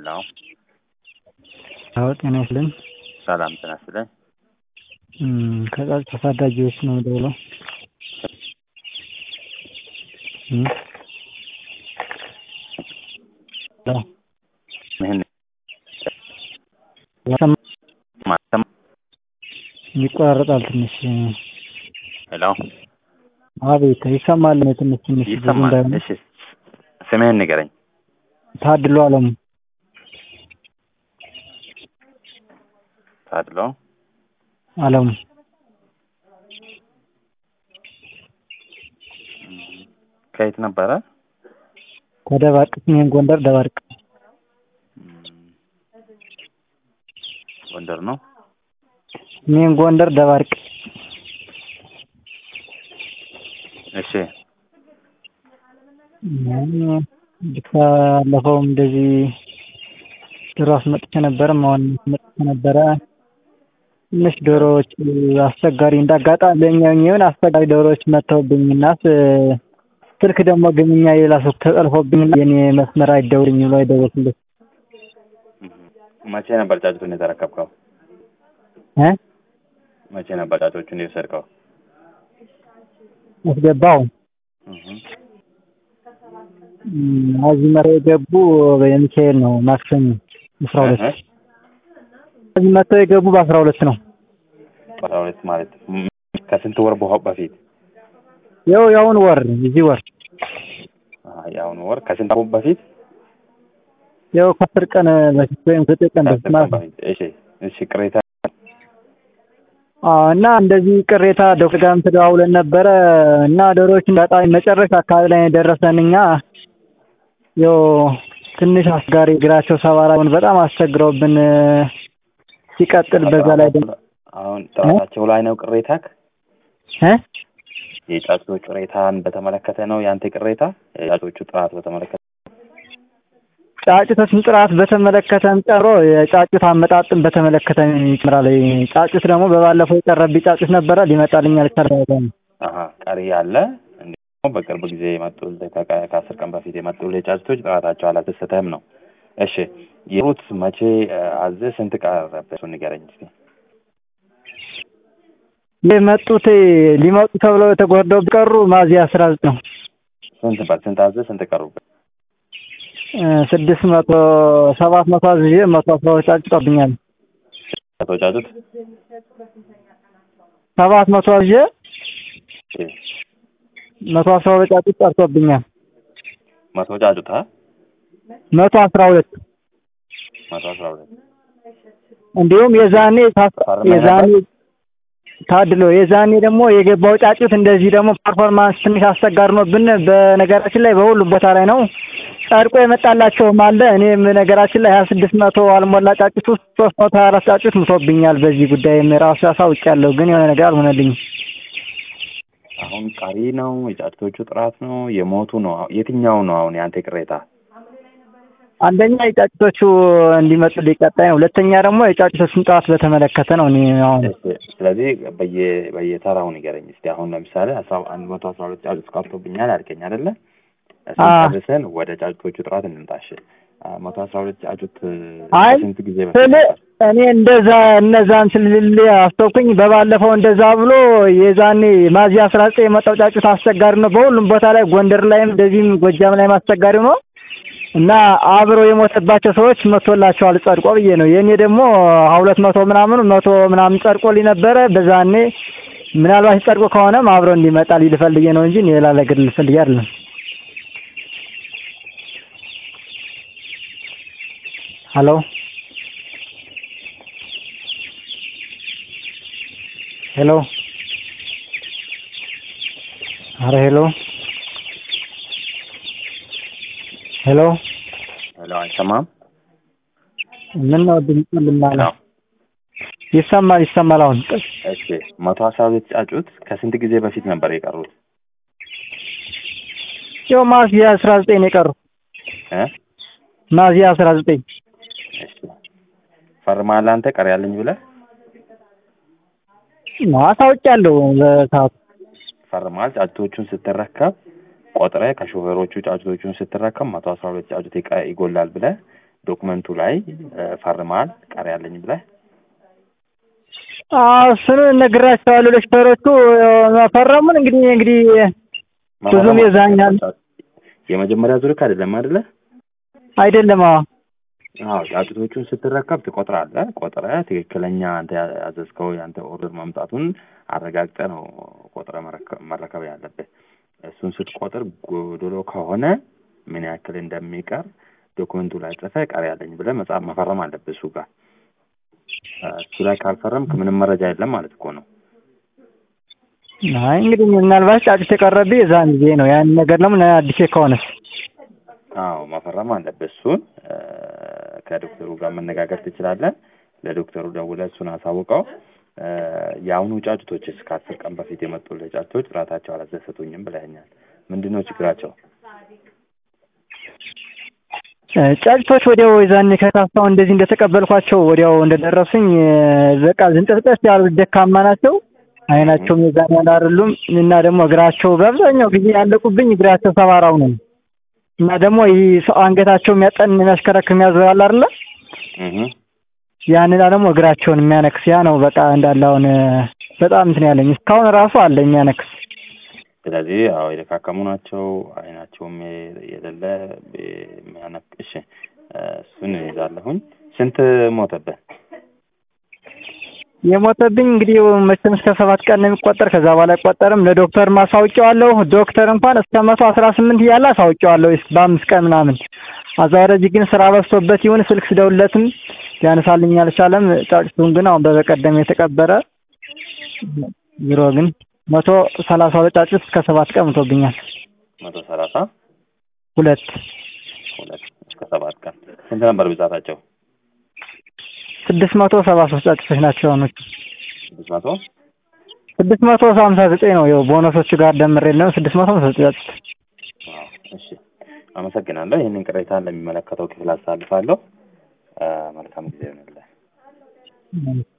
ሄሎ አዎ ጤና ይስጥልኝ። ሰላም ጤና ይስጥልኝ። ከጫጩት አሳዳጊዎች ነው የምደውለው። ይቆራረጣል ትንሽ። ሄሎ አቤት ይሰማል? ትንሽ ይሰማል። እሺ ስምህን ንገረኝ። ታድሎ አለሙ። ታድሎ አለሙ። ከየት ነበረ? ከደባርቅ ሰሜን ጎንደር ደባርቅ። ጎንደር ነው። ሰሜን ጎንደር ደባርቅ። እሺ ባለፈውም እንደዚህ ዶሮ አስመጥቼ ነበር። አሁን አስመጥቼ ነበረ። ትንሽ ዶሮዎች አስቸጋሪ እንዳጋጣሚ ለኛውን አስቸጋሪ ዶሮዎች መተውብኝና ስልክ ደግሞ ግንኛ የሌላ ሰው ተጠልፎብኝ የኔ መስመር አይደውልኝ ብሎ አይደወልልኝ። መቼ ነበር ጫጩቱን የተረከብከው? መቼ ነበር ጫጩቱን የወሰድከው? አስገባው እዚህ መሬ የገቡ የሚካኤል ነው። ማክሰኞ 12 እዚህ መተው የገቡ በ12 ነው። 12 ማለት ከስንት ወር በፊት? ያውን ወር እዚህ ወር ያውን ወር ከስንት ወር በፊት? ከ10 ቀን በፊት ወይም 9 ቀን በፊት። እሺ ቅሬታ እና እንደዚህ ቅሬታ ዶክተር ጋርም ተደዋውለን ነበረ እና ዶሮዎችን በጣም መጨረሻ አካባቢ ላይ ደረሰንኛ። ትንሽ አስጋሪ እግራቸው ሰባራውን በጣም አስቸግረውብን ሲቀጥል በዛ ላይ አሁን ጥራታቸው ላይ ነው ቅሬታክ? የጫጩቶቹ ቅሬታን በተመለከተ ነው ያንተ ቅሬታ? የጫጩቶቹ ጥራት በተመለከተ? ጫጩቶችን ጥራት በተመለከተም ጨምሮ የጫጩት አመጣጥን በተመለከተ ይጨምራል። ጫጩት ደግሞ በባለፈው የቀረብኝ ጫጩት ነበረ ሊመጣልኝ አልቻለም። ቀሪ አለ እንዴ? በቅርብ ጊዜ የመጡልህ ከ10 ቀን በፊት የመጡልህ ጫጩቶች ጥራታቸው አላስደሰተህም ነው? እሺ የሩት መቼ አዘህ ስንት ቀረበ? እሱን ንገረኝ እስኪ። የመጡት ሊመጡ ተብለው የተጎርደው ቢቀሩ ሚያዝያ 19 ነው። ስንት አዘህ ስንት ቀሩበት? 600 700 አዝዤ 112 ጫጩት ቀርብኛል። 100 ጫጩት 700 አዝዤ 112 ጫጩት ቀርቶብኛል። 100 ጫጩት 112 እንዲሁም የዛኔ ታድሎ የዛኔ ደግሞ የገባው ጫጩት እንደዚህ ደግሞ ፐርፎርማንስ ትንሽ አስቸጋሪ ነው ብን በነገራችን ላይ በሁሉ ቦታ ላይ ነው ጸድቆ የመጣላቸውም አለ። እኔም ነገራችን ላይ 2600 አልሞላ ጫጩት ውስጥ 324 ጫጩት ሙቶብኛል። በዚህ ጉዳይ ራሱ ያሳውቃለሁ ግን የሆነ ነገር አልሆነልኝም። አሁን ቀሪ ነው የጫጩቶቹ ጥራት ነው የሞቱ ነው? የትኛው ነው አሁን ያንተ ቅሬታ? አንደኛ የጫጩቶቹ እንዲመጡ ሊቀጣይ ነው። ሁለተኛ ደግሞ የጫጩቶቹን ጥራት በተመለከተ ነው። እኔ አሁን ስለዚህ በየተራው ንገረኝ እስቲ። አሁን ለምሳሌ 112 ጫጩት ቀርቶብኛል አልከኝ አይደለ? እሱን ወደ ጫጩቶቹ ጥራት እንምጣሽ። 112 ጫጩት ስንት ጊዜ እኔ እነዛን ስልል አስተውኩኝ። በባለፈው እንደዛ ብሎ የዛኔ ሚያዝያ 19 የመጣው ጫጩት አስቸጋሪ ነው በሁሉም ቦታ ላይ ጎንደር ላይም እንደዚህም ጎጃም ላይም አስቸጋሪ ነው እና አብሮ የሞተባቸው ሰዎች መቶላቸዋል ጸድቆ ብዬ ነው። የኔ ደግሞ 200 ምናምን ጸድቆልኝ ነበረ በዛኔ። ምናልባት ጸድቆ ከሆነም አብሮ እንዲመጣ ልፈልጌ ነው እንጂ ሌላ ነገር ልፈልጌ አይደለም። ሄሎ ሄሎ ሄሎ ሄሎ አይሰማም? ምን ነው ድምጽ ልማላ? ይሰማል አሁን። እሺ 112 ጫጩት ከስንት ጊዜ በፊት ነበር የቀሩት? ሚያዝያ 19 ነው የቀሩት። ሚያዝያ 19። እሺ ፈርማል አንተ ቀሪ ያለኝ ብለህ? አሳውቃለሁ በሰዓቱ። ፈርማል ጫጩቶቹን ስትረከብ ቆጥረህ ከሾፌሮቹ ጫጩቶቹን ስትረከብ 112 ጫጩት ይጎላል ብለህ ዶክመንቱ ላይ ፈርማል ቀሪ ያለኝ ብለህ? እሱን ነግራቸዋለሁ ለሽፈሮቹ ፈረሙን። እንግዲህ ብዙም የዛኛል የመጀመሪያ ዙር አይደለም አይደለ? አይደለም። ጫጩቶቹን ስትረከብ ትቆጥራለህ። ቆጥረህ ትክክለኛ አንተ ያዘዝከው ያንተ ኦርደር ማምጣቱን አረጋግጠህ ነው ቆጥረህ መረከብ ያለብህ። እሱን ስትቆጥር ጎዶሎ ከሆነ ምን ያክል እንደሚቀር ዶክመንቱ ላይ ጽፈህ ቀሪ ያለኝ ብለህ መፈረም አለብህ እሱ ጋር። እሱ ላይ ካልፈረምክ ምንም መረጃ የለም ማለት እኮ ነው። እንግዲህ ምናልባት ጫጩት የቀረብህ የዛን ጊዜ ነው። ያን ነገር ለምን አዲስ ከሆነስ? መፈረም አለብህ። እሱን ከዶክተሩ ጋር መነጋገር ትችላለህ። ለዶክተሩ ደውለህ እሱን አሳውቀው። የአሁኑ ጫጩቶችስ ከ10 ቀን በፊት የመጡልህ ጫጩቶች ጥራታቸው አላስደሰቱኝም ብለኸኛል። ምንድን ነው ችግራቸው? ጫጩቶች ወዲያው የዛኔ ከካፋው እንደዚህ እንደተቀበልኳቸው ወዲያው እንደደረሱኝ በቃ ዝንጥፍጥፍ ያሉ ደካማ ናቸው። አይናቸውም የዛኔ አይደሉም እና ደግሞ እግራቸው በአብዛኛው ጊዜ ያለቁብኝ እግራቸው ሰባራው ነው እና ደግሞ ይሄ አንገታቸው የሚያሽከረክር የሚያዘዋል አይደለ? ያንና ደግሞ እግራቸውን የሚያነክስ ያ ነው በቃ እንዳለ አሁን በጣም እንትን ያለኝ እስካሁን ራሱ አለ የሚያነክስ። ስለዚህ የደካከሙ ናቸው። አይናቸውም የሌለ የሚያነክስ። እሱን ይዛለሁኝ። ስንት ሞተብህ? የሞተብኝ እንግዲህ መቼም እስከ 7 ቀን ነው የሚቆጠር። ከዛ በኋላ አይቆጠርም። ለዶክተር ማሳውቂዋለሁ። ዶክተር እንኳን እስከ 118 እያለ አሳውቂዋለሁ በ5 ቀን ምናምን። አዛወረጅ ግን ስራ በዝቶበት ይሁን ስልክ ስደውልለትም ሊያነሳልኝ አልቻለም። ጫጩቱን ግን አሁን በቀደም የተቀበረ ቢሮ ግን 132 ጫጩት እስከ 7 ቀን ሞቶብኛል። 132 እስከ 7 ቀን። ስንት ነበር ብዛታቸው? 673 ጫጩቶች ናቸው። አሁኖች 659 ነው። ያው ቦነሶቹ ጋር ደምሬለው 659 ጫጩት። እሺ አመሰግናለሁ። ይሄንን ቅሬታ ለሚመለከተው ክፍል አሳልፋለሁ። መልካም ጊዜ ይሁንልህ።